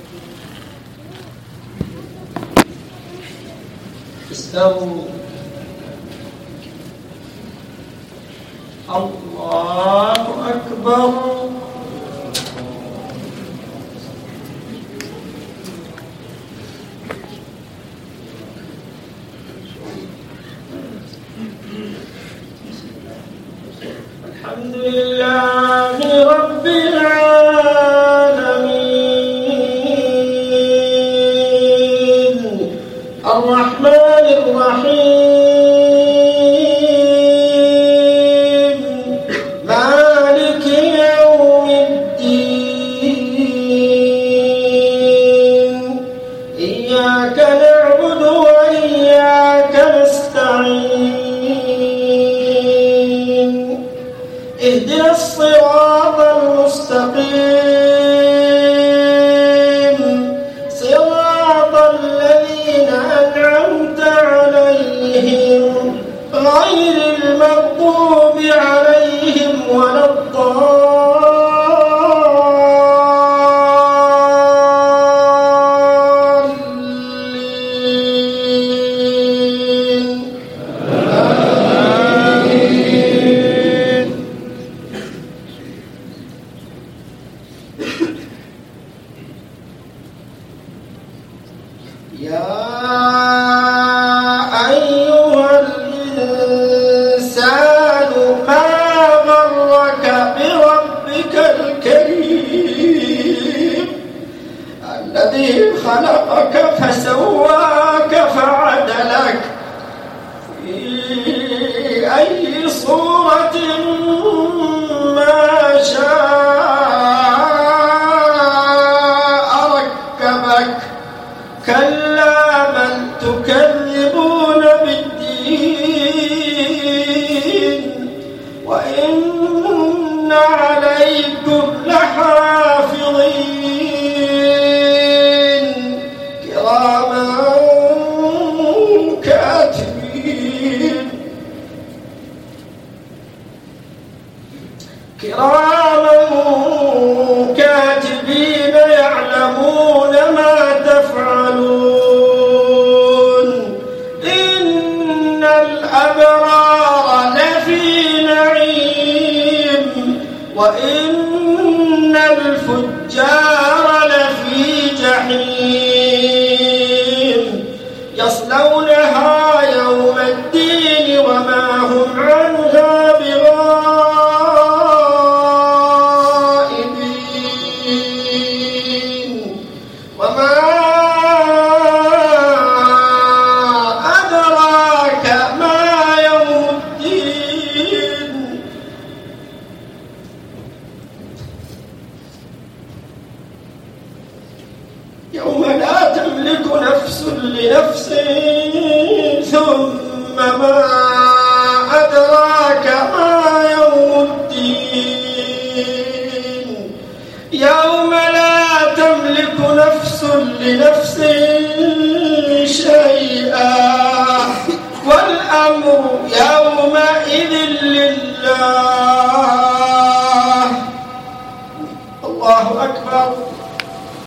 استووا. الله أكبر. الحمد لله رب العالمين الرحمن الرحيم مالك يوم الدين إياك نعبد وإياك نستعين اهدنا الصراط المستقيم صراط الذين أنعمت عليهم غير المغضوب عليهم ولا الضالين. يا أيها الإنسان ما غرك بربك الكريم الذي خلقك فسواك فعدلك في أي صورة ما شاء ركبك كلا بل تكذبون بالدين وإن عليكم لحافظين كراما كاتبين يعلمون ما تفعلون إن الأبرار لفي نعيم وإن الفجار لفي جحيم يصلونها يوم الدين وما هم عنها بغائبين وما أدراك ما يوم الدين يوم لا تملك نفس لنفس